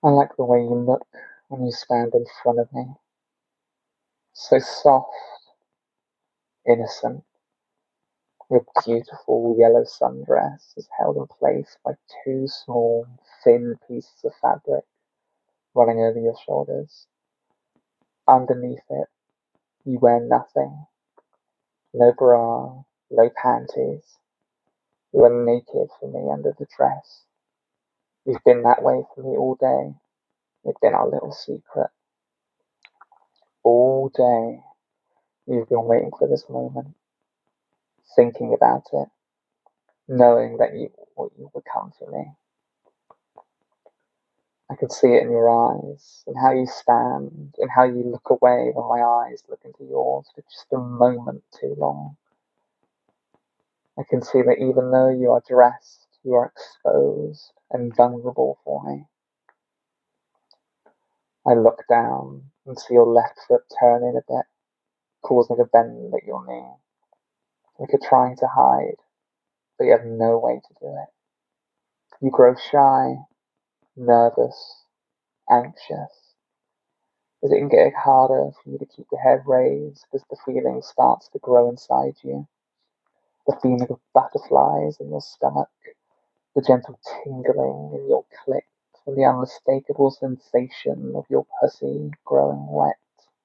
I like the way you look when you stand in front of me. So soft, innocent. Your beautiful yellow sundress is held in place by two small, thin pieces of fabric running over your shoulders. Underneath it, you wear nothing. No bra, no panties. You are naked for me under the dress. You've been that way for me all day. It's been our little secret. All day, you've been waiting for this moment, thinking about it, knowing that you would come to me. I can see it in your eyes, in how you stand, in how you look away when my eyes look into yours for just a moment too long. I can see that even though you are dressed, you are exposed and vulnerable for me. I look down and see your left foot turning a bit, causing a bend at your knee, like you're trying to hide, but you have no way to do it. You grow shy, nervous, anxious. Is it getting harder for you to keep your head raised as the feeling starts to grow inside you? The feeling of butterflies in your stomach, the gentle tingling in your clit, and the unmistakable sensation of your pussy growing wet.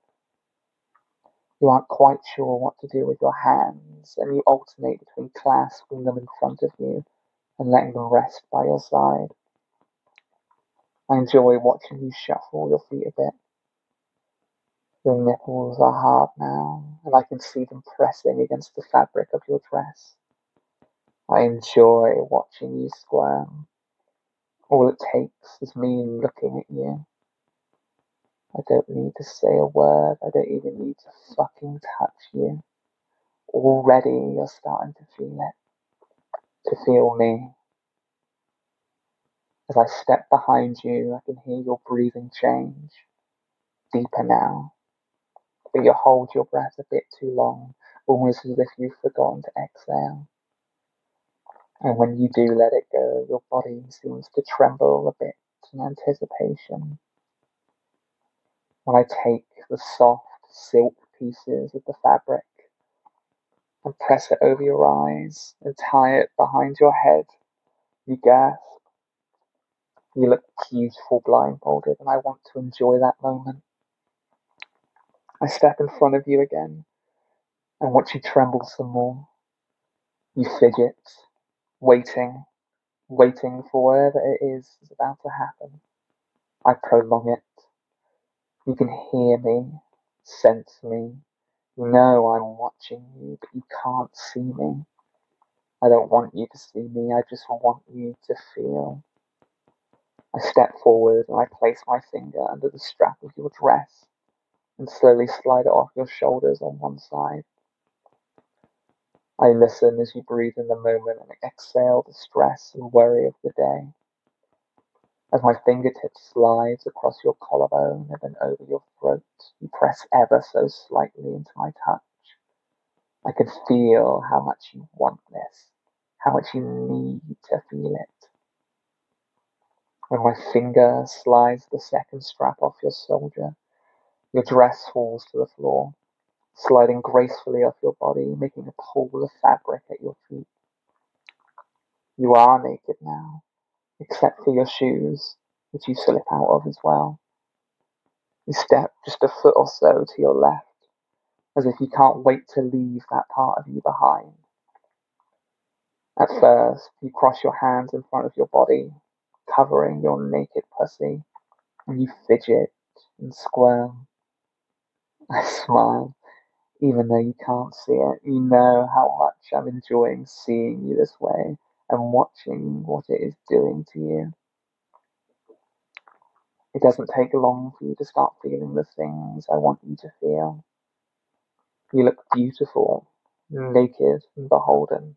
You aren't quite sure what to do with your hands, and you alternate between clasping them in front of you and letting them rest by your side. I enjoy watching you shuffle your feet a bit. Your nipples are hard now, and I can see them pressing against the fabric of your dress. I enjoy watching you squirm. All it takes is me looking at you. I don't need to say a word. I don't even need to fucking touch you. Already you're starting to feel it. To feel me. As I step behind you, I can hear your breathing change. Deeper now. But you hold your breath a bit too long, almost as if you've forgotten to exhale. And when you do let it go, your body seems to tremble a bit in anticipation. When I take the soft silk pieces of the fabric and press it over your eyes and tie it behind your head, you gasp. You look beautiful blindfolded, and I want to enjoy that moment. I step in front of you again and watch you tremble some more. You fidget, waiting, waiting for whatever it is about to happen. I prolong it. You can hear me, sense me. You know I'm watching you, but you can't see me. I don't want you to see me, I just want you to feel. I step forward and I place my finger under the strap of your dress and slowly slide it off your shoulders on one side. I listen as you breathe in the moment and exhale the stress and worry of the day. As my fingertip slides across your collarbone and then over your throat, you press ever so slightly into my touch. I can feel how much you want this, how much you need to feel it. When my finger slides the second strap off your shoulder, your dress falls to the floor, sliding gracefully off your body, making a pool of fabric at your feet. You are naked now, except for your shoes, which you slip out of as well. You step just a foot or so to your left, as if you can't wait to leave that part of you behind. At first, you cross your hands in front of your body, covering your naked pussy, and you fidget and squirm. I smile, even though you can't see it. You know how much I'm enjoying seeing you this way and watching what it is doing to you. It doesn't take long for you to start feeling the things I want you to feel. You look beautiful, naked and beholden.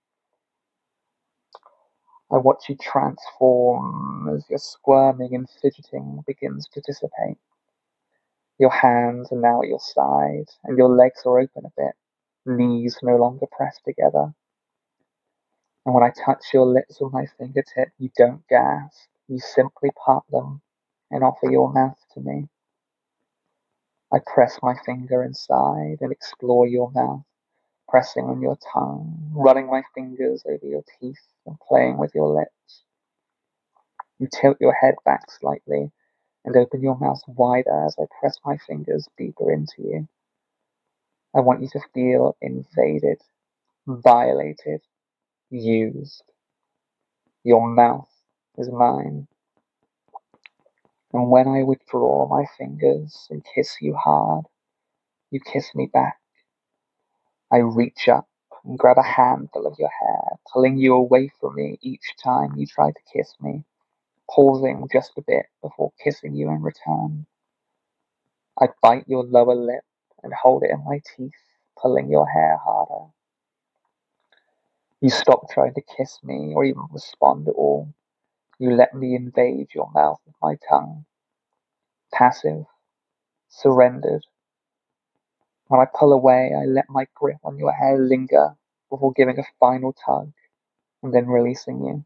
I watch you transform as your squirming and fidgeting begins to dissipate. Your hands are now at your side, and your legs are open a bit, knees no longer pressed together. And when I touch your lips with my fingertip, you don't gasp, you simply part them, and offer your mouth to me. I press my finger inside and explore your mouth, pressing on your tongue, running my fingers over your teeth and playing with your lips. You tilt your head back slightly and open your mouth wider as I press my fingers deeper into you. I want you to feel invaded, violated, used. Your mouth is mine. And when I withdraw my fingers and kiss you hard, you kiss me back. I reach up and grab a handful of your hair, pulling you away from me each time you try to kiss me, pausing just a bit before kissing you in return. I bite your lower lip and hold it in my teeth, pulling your hair harder. You stop trying to kiss me or even respond at all. You let me invade your mouth with my tongue. Passive, surrendered. When I pull away, I let my grip on your hair linger before giving a final tug and then releasing you.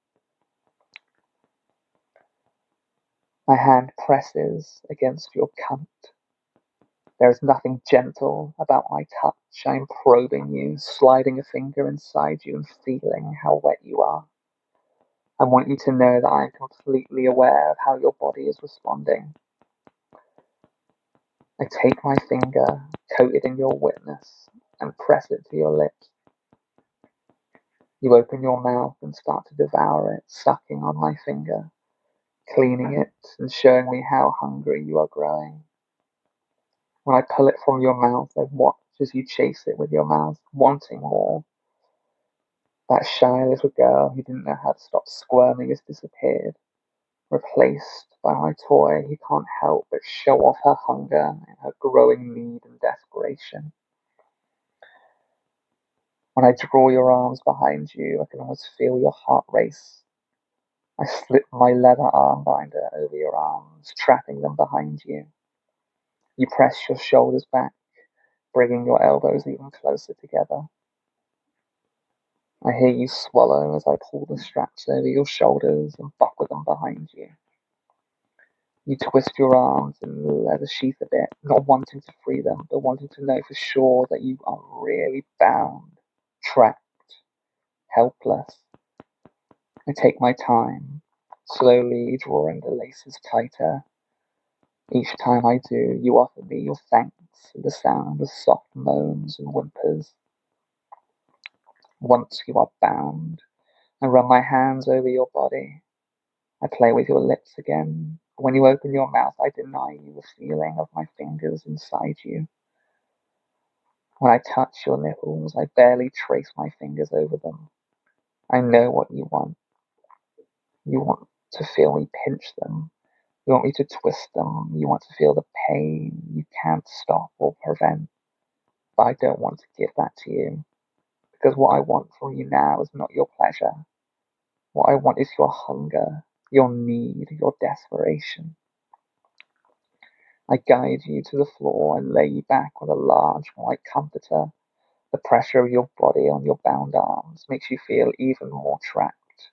My hand presses against your cunt. There is nothing gentle about my touch. I am probing you, sliding a finger inside you and feeling how wet you are. I want you to know that I am completely aware of how your body is responding. I take my finger, coated in your wetness, and press it to your lips. You open your mouth and start to devour it, sucking on my finger, cleaning it and showing me how hungry you are growing. When I pull it from your mouth, I watch as you chase it with your mouth, wanting more. That shy little girl who didn't know how to stop squirming has disappeared, replaced by my toy who can't help but show off her hunger and her growing need and desperation. When I draw your arms behind you, I can almost feel your heart race. I slip my leather arm binder over your arms, trapping them behind you. You press your shoulders back, bringing your elbows even closer together. I hear you swallow as I pull the straps over your shoulders and buckle them behind you. You twist your arms in the leather sheath a bit, not wanting to free them, but wanting to know for sure that you are really bound, trapped, helpless. I take my time, slowly drawing the laces tighter. Each time I do, you offer me your thanks and the sound of soft moans and whimpers. Once you are bound, I run my hands over your body. I play with your lips again. When you open your mouth, I deny you the feeling of my fingers inside you. When I touch your nipples, I barely trace my fingers over them. I know what you want. You want to feel me pinch them. You want me to twist them. You want to feel the pain you can't stop or prevent. But I don't want to give that to you. Because what I want from you now is not your pleasure. What I want is your hunger, your need, your desperation. I guide you to the floor and lay you back on a large white comforter. The pressure of your body on your bound arms makes you feel even more trapped.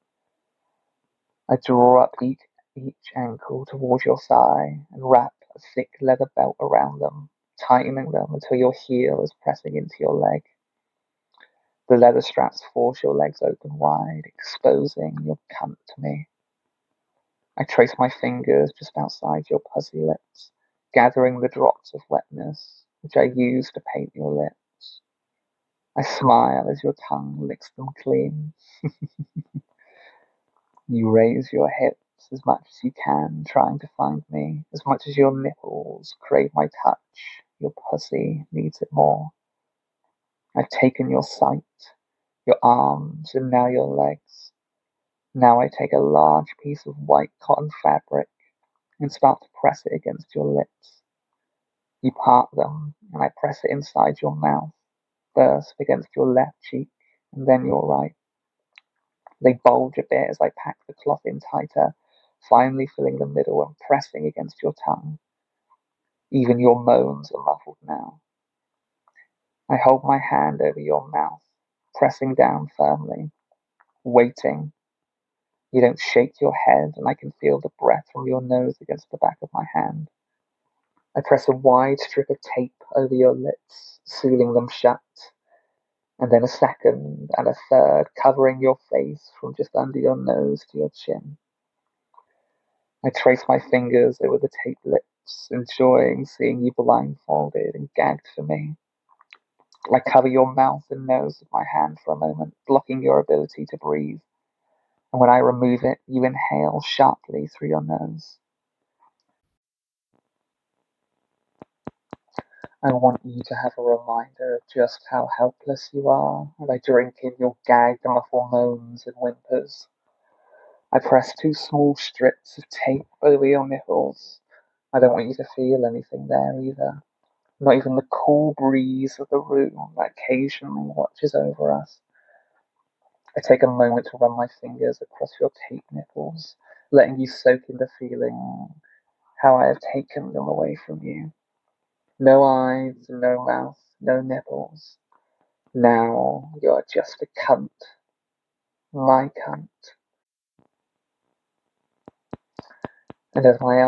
I draw up each ankle towards your thigh and wrap a thick leather belt around them, tightening them until your heel is pressing into your leg. The leather straps force your legs open wide, exposing your cunt to me. I trace my fingers just outside your pussy lips, gathering the drops of wetness, which I use to paint your lips. I smile as your tongue licks them clean. You raise your hips as much as you can, trying to find me, as much as your nipples crave my touch. Your pussy needs it more. I've taken your sight, your arms, and now your legs. Now I take a large piece of white cotton fabric and start to press it against your lips. You part them, and I press it inside your mouth, first against your left cheek, and then your right. They bulge a bit as I pack the cloth in tighter, finally filling the middle and pressing against your tongue. Even your moans are muffled now. I hold my hand over your mouth, pressing down firmly, waiting. You don't shake your head, and I can feel the breath from your nose against the back of my hand. I press a wide strip of tape over your lips, sealing them shut, and then a second and a third, covering your face from just under your nose to your chin. I trace my fingers over the taped lips, enjoying seeing you blindfolded and gagged for me. I cover your mouth and nose with my hand for a moment, blocking your ability to breathe. And when I remove it, you inhale sharply through your nose. I want you to have a reminder of just how helpless you are, and I drink in your gagged, muffled moans and whimpers. I press two small strips of tape over your nipples. I don't want you to feel anything there either. Not even the cool breeze of the room that occasionally watches over us. I take a moment to run my fingers across your tape nipples, letting you soak in the feeling how I have taken them away from you. No eyes, no mouth, no nipples. Now you're just a cunt. My cunt. And as my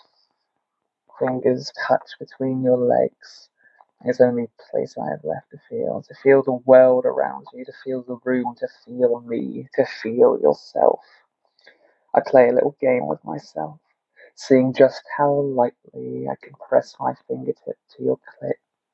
fingers touch between your legs, it's the only place I have left to feel the world around you, to feel the room, to feel me, to feel yourself. I play a little game with myself, seeing just how lightly I can press my fingertip to your clit.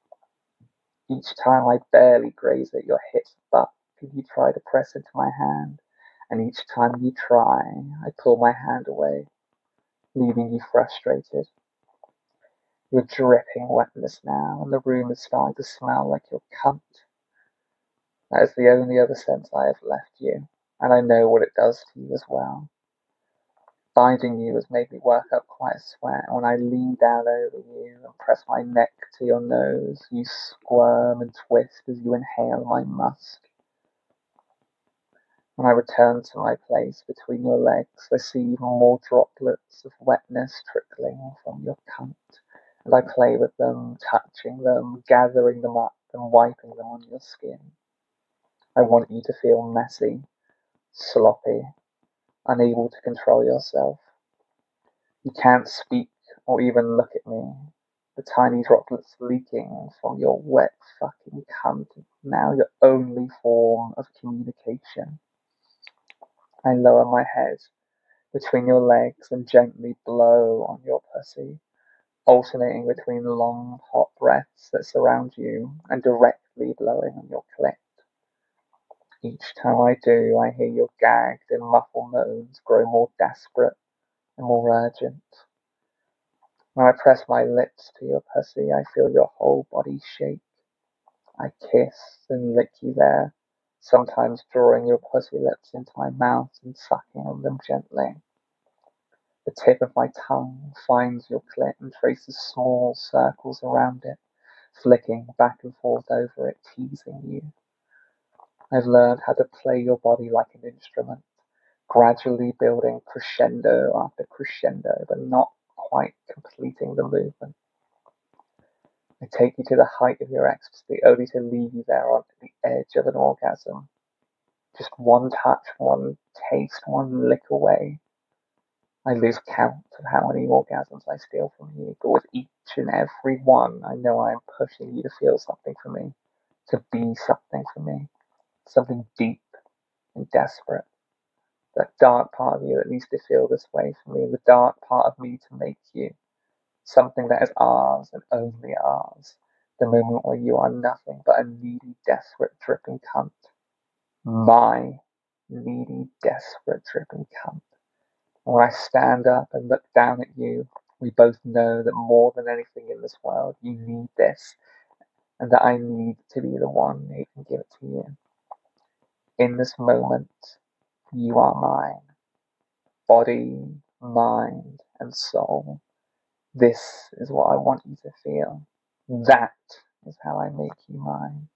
Each time I barely graze at your hip butt, you try to press into my hand, and each time you try, I pull my hand away, leaving you frustrated. You're dripping wetness now, and the room is starting to smell like your cunt. That is the only other sense I have left you, and I know what it does to you as well. Finding you has made me work up quite a sweat, and when I lean down over you and press my neck to your nose, you squirm and twist as you inhale my musk. When I return to my place between your legs, I see even more droplets of wetness trickling from your cunt, and I play with them, touching them, gathering them up, and wiping them on your skin. I want you to feel messy, sloppy, unable to control yourself. You can't speak or even look at me. The tiny droplets leaking from your wet fucking cunt is now your only form of communication. I lower my head between your legs and gently blow on your pussy, alternating between long, hot breaths that surround you and directly blowing on your clit. Each time I do, I hear your gagged and muffled moans grow more desperate and more urgent. When I press my lips to your pussy, I feel your whole body shake. I kiss and lick you there, sometimes drawing your pussy lips into my mouth and sucking on them gently. The tip of my tongue finds your clit and traces small circles around it, flicking back and forth over it, teasing you. I've learned how to play your body like an instrument, gradually building crescendo after crescendo, but not quite completing the movement. I take you to the height of your ecstasy, only to leave you there on the edge of an orgasm. Just one touch, one taste, one lick away. I lose count of how many orgasms I steal from you, but with each and every one, I know I am pushing you to feel something for me, to be something for me, something deep and desperate. That dark part of you that needs to feel this way for me, the dark part of me to make you something that is ours and only ours. The moment where you are nothing but a needy, desperate, dripping cunt. My needy, desperate, dripping cunt. And when I stand up and look down at you, we both know that more than anything in this world, you need this, and that I need to be the one who can give it to you. In this moment, you are mine. Body, mind, and soul. This is what I want you to feel. That is how I make you mine.